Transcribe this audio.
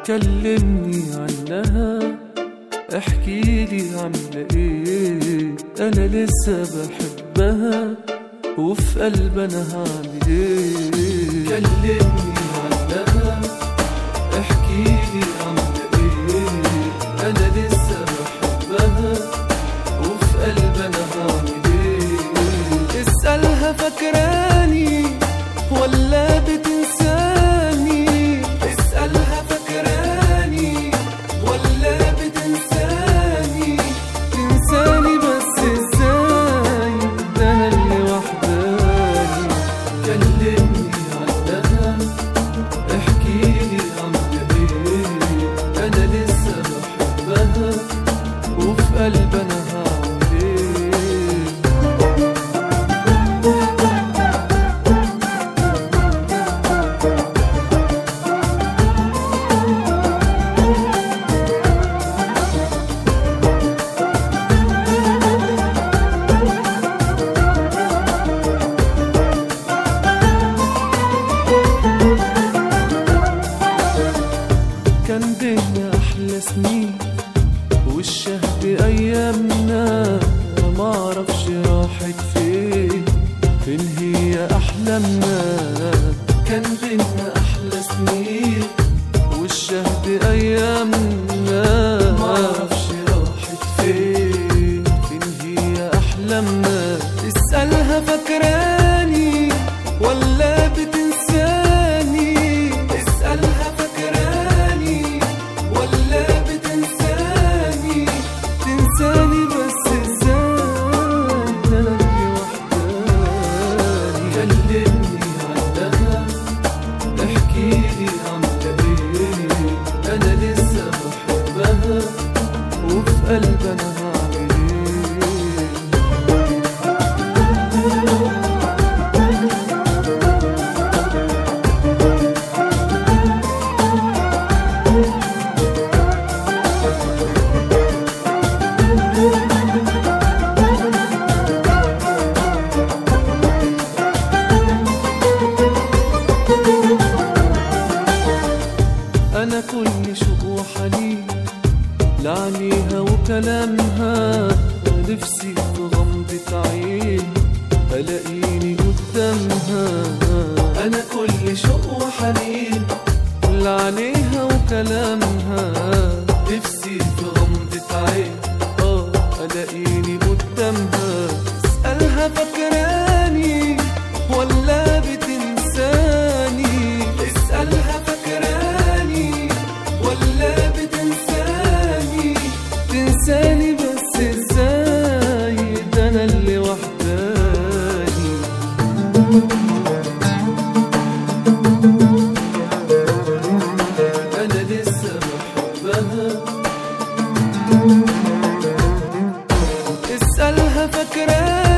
كلمني عنها، احكيلي عاملة ايه، انا لسه بحبها وفي قلبي انا هعمل ايه. كلمني عنها، احكيلي عاملة ايه، انا لسه بحبها وفي قلبي انا هعمل ايه. اسألها فاكراني ولا بتنساني، اسألها فاكراني ولا بتنساني، تنساني بس ازاي، ده انا اللي وحداني. كلمني عنها، احكيلي عاملة ايه، انا لسه بحبها وفي قلبي انا هعمل ايه. كان بينا أحلى سنين والشهد أيامنا، معرفش راحت فين، فين هي أحلامنا. كان بينا أحلى سنين والشهد أيامنا، معرفش راحت فين، فين هي أحلامنا. اسألها فاكراني ولا بتنساني، اسألها فاكراني ولا بتنساني، تنساني بس ازاي، انا اللي وحداني. كلمني عنها، احكيلي عاملة ايه، انا لسه بحبها وفي قلبي انا هعمل ايه. أنا كل شوق وحنين لعنيها وكلامها، نفسي في غمضة عين ألاقيني قدامها. أنا كل شوق وحنين لعنيها وكلامها، نفسي في غمضة عين ألاقيني قدامها. اسألها فاكراني ولا بتنساني، اسألها فاكراني ولا بتنساني، تنساني بس ازاي، ده انا اللي وحداني. انا لسه بحبها، اسألها فاكراني